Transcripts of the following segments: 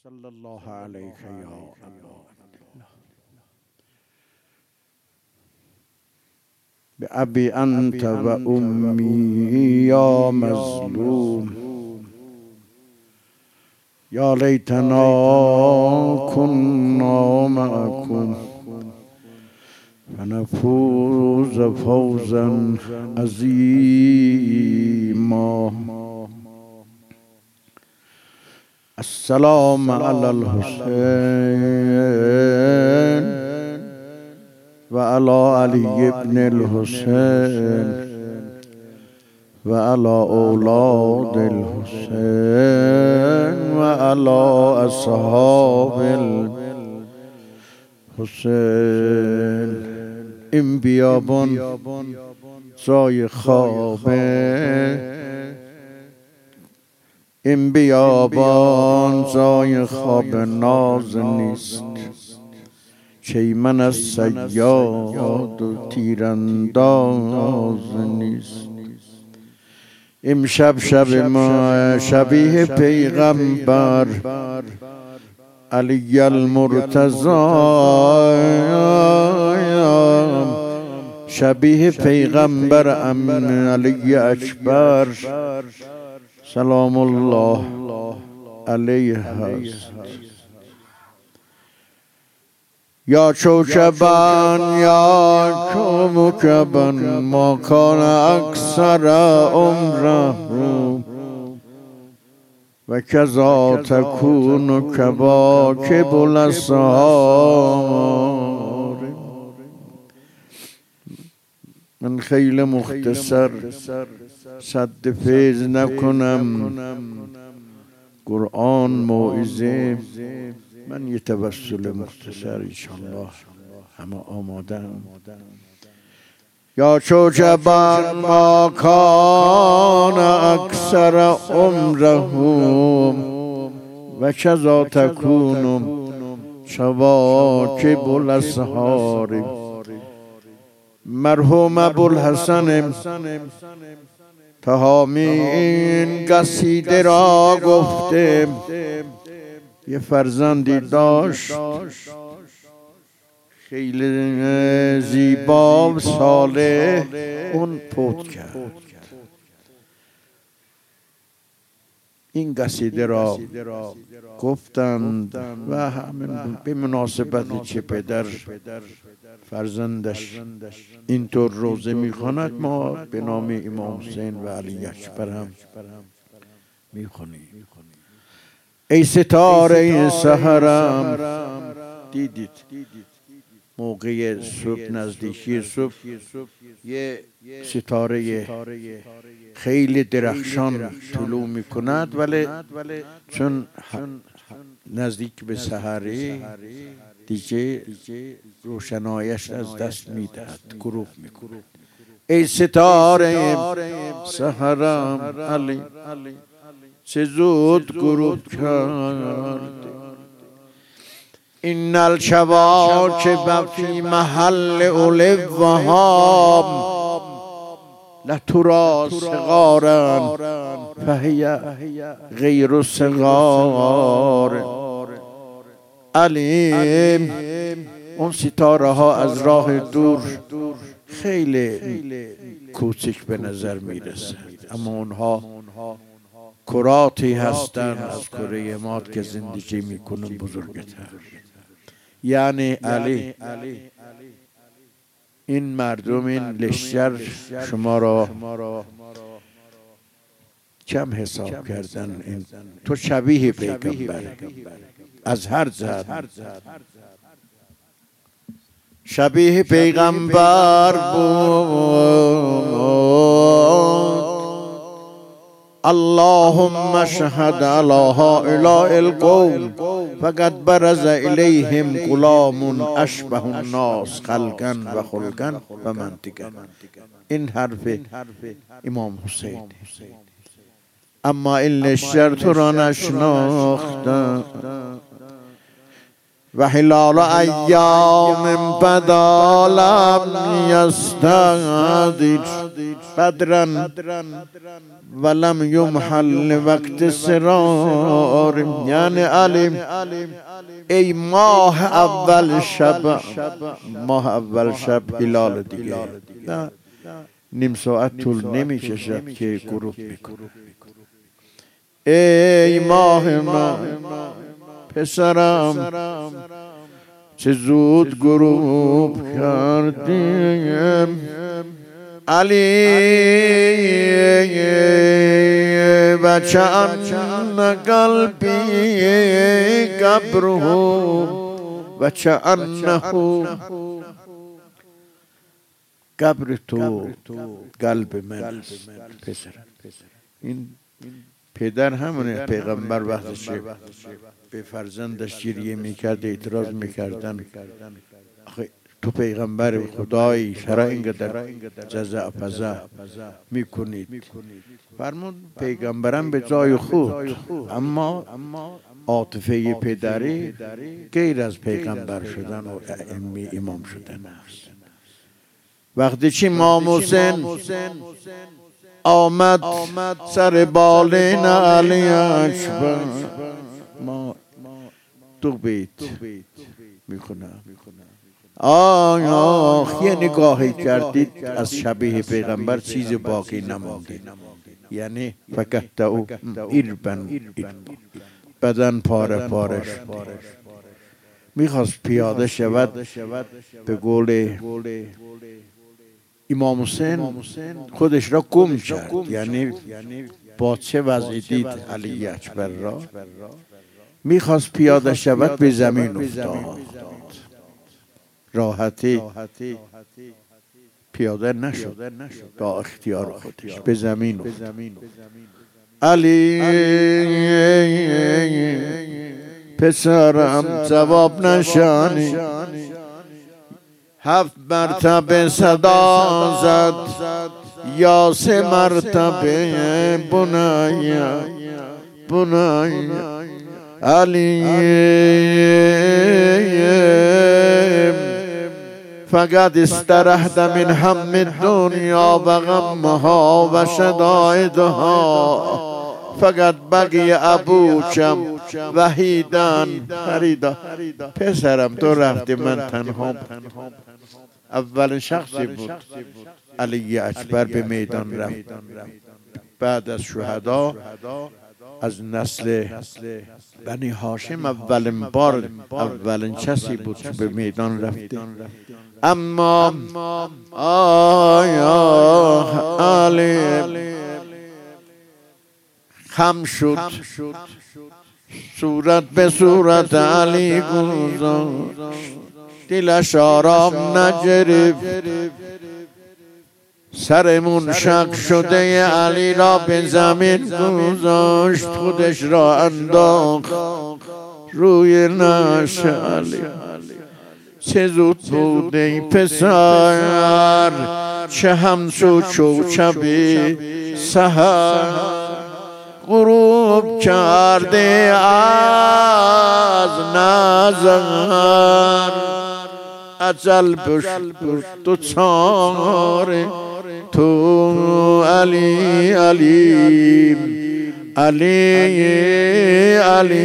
صلى الله عليك يا أبا عبد الله بأبي أنت وأمي يا مظلوم يا ليتنا كنا معكم فنفوز فوزا عظيما. السلام على الحسين وعلى علي بن الحسين وعلى أولاد الحسين وعلى أصحاب الحسين. این بیابان جای خوابه، این بیابان جای خواب ناز نیست. چیمن از صیاد و تیرانداز نیست. امشب شب ما شبیه پیغمبر علی المرتضی، شبیه پیغمبر علی اکبر سلام الله علیه هست. یا کوکبان یا کوکبان ما کان اکثر عمره و کذا تکون کواکب الاسحار. من خیلی مختصر صد فیض نکنم. قرآن موعظه، من یه توسل مختصر انشاءالله همه آمادن. یا کوکبان ما کان اکثر عمره و کذا تکون کواکب الاسحار. مرحوم ابوالحسن تهامی این قصیده را گفته. یه فرزندی داشت خیلی زیبا و صالح، اون فوت کرد. این قصیده را گفتند و همین به مناسبت چه پدر فرزندش اینطور روزه میخواند، ما به نام امام حسین و علی اکبر هم میخونیم. ای ستاره سحرم، دیدید موقع صبح، نزدیکی صبح، یه ستاره خیلی درخشان طلوع میکند، ولی چون نزدیک به سحری دیگه روشنایش از دست میدهد، غروب میکند. ای ستاره سحرم علی چه زود غروب کرد. این الکواکب فی محل علوها لتری صغارا فهی غیر صغار. علی اون ستاره ها از راه دور خیلی کوچک به نظر میرسند، اما اونها کراتی هستند از کره ما که زندگی میکنن بزرگتر. یعنی علی این مردم، این لشکر شما را کم حساب کردن. تو شبیه پیغمبر از هر جهت، شبیه پیغمبر بود. اللهم اشهد على هؤلاء القوم فقد برز الیهم غلام اشبه الناس خلقا و خلقا و منطقا. این حرف امام حسین. اما این لشکر تو را نشناختند و هلال ایام بدا لم یستعدد. قدرا ولم یمحل وقت سرار. یعنی علی ای ماه اول شب هلال دیگه نیم ساعت طول نمی کشد که غروب میکنه. ای ماه من پسرم چه زود غروب کردیم. علی بچه ان قلبی قبره بچه انه قبر تو قلب من است. پسرم این پدر همونه پیغمبر وقتش به فرزندش گریه میکرد اعتراض میکردن تو پیغمبر خدایی چرا اینقدر جزع پزع میکنید؟ فرمود پیغمبرم به جای خود، اما عاطفه پدری غیر از پیغمبر شدن و امام شدن است. وقتی که امام حسین آمد سر بالین علی اکبر، ما دو بیت میخونم. آخ یه نگاهی کردید از شبیه پیغمبر چیز باقی نمانده. یعنی فقط او ایربن بدن پاره پاره شد. میخواست پیاده شود، به قول امام حسین خودش را گم کرد. یعنی با چه وضعی دید علی اکبر را، میخواست پیاده شود، به زمین افتاد. راحتی پیاده نشد، با اختیار خودش به زمین افتاد. علی پسرم جواب نشانی، 7 مرتبه صدا زد یا 3 مرتبه بنایا بنایا. علی فقط استرحت من هم الدنیا و غمها و شدائدها، فقط بقی ابوکم وحیدن فریدا. پسرم تو رفتی من تنها. اول شخصی بود علی اکبر به میدان رفت بعد از شهدا. از نسل بنی هاشم اولین بار اولین کسی بود که به میدان رفته. اما آیا علی خم شد، صورت به صورت علی گذاشت، دلش آرام نگرفت. سرمون شق شده علی را به زمین گذاشت، خودش را انداخت روی نعش علی. چه زود بود ای پسر، چه همچو کوکبی سحر غروب کرده از نظر. اجل پشت تو چاره تو علی علی علی علی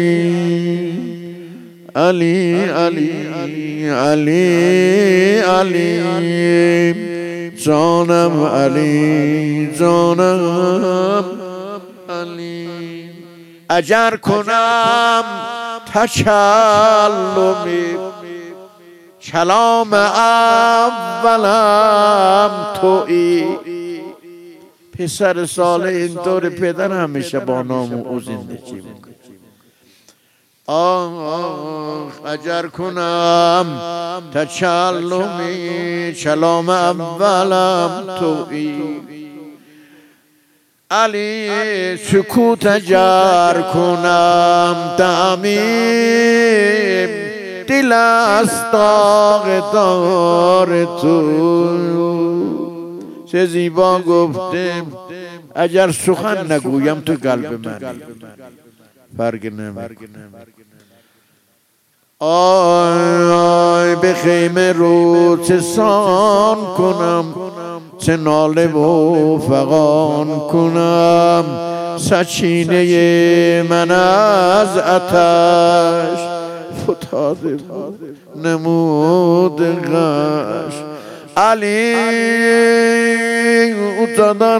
علی علی علی علی جانم علی جانم علی. اگر کنم تکلمی کلام اولم تویی. پسر صالح اینطور پدر همیشه با نام او زندگی میکنه. اگر کنم تکلمی کلام اولم تویی. علی سکوت اگر کنم تعمیم، دل است داغ دار تو. چه زیبا گفته اگر سخن نگویم تو قلب منی، فرق نمیکنه. آی به خیمه رو چه سان کنم، چه ناله و فغان کنم. سچینه من از آتش فتاده بود نمود غش. علی utadan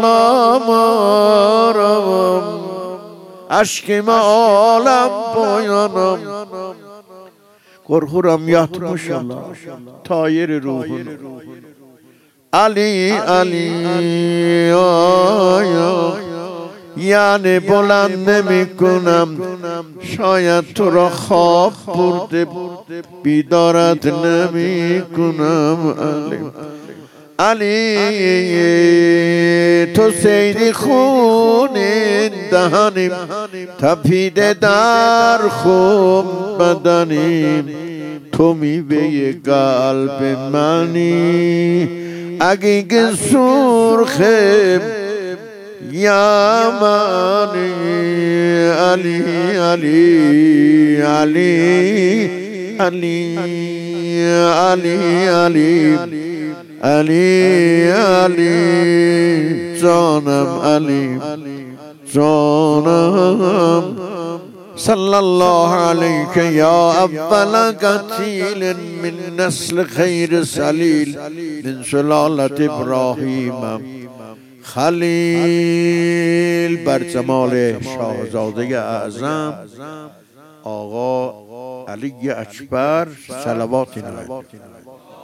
ağlamaram, aşkıma ağlam boyanam. Korkuram yatmışam tayir ruhun. Ali Ali ay ay, yani buland nemikunam, şayet tu ra خواب burde bidarat nemikunam. Ali Ali تو سیدی خون دهنیم، تپیده در خوب بدنیم. تو میوه قلب منی، اگه که سرخم یمنی. علی علی علی علی علی علی علی علی جانم علی جانم. صلی الله علیک یا اول قتیل من نسل خیر سلیل من سلالت ابراهیم خلیل. بر جمال شاهزاده اعظم آقا علی اکبر صلوات نمایید.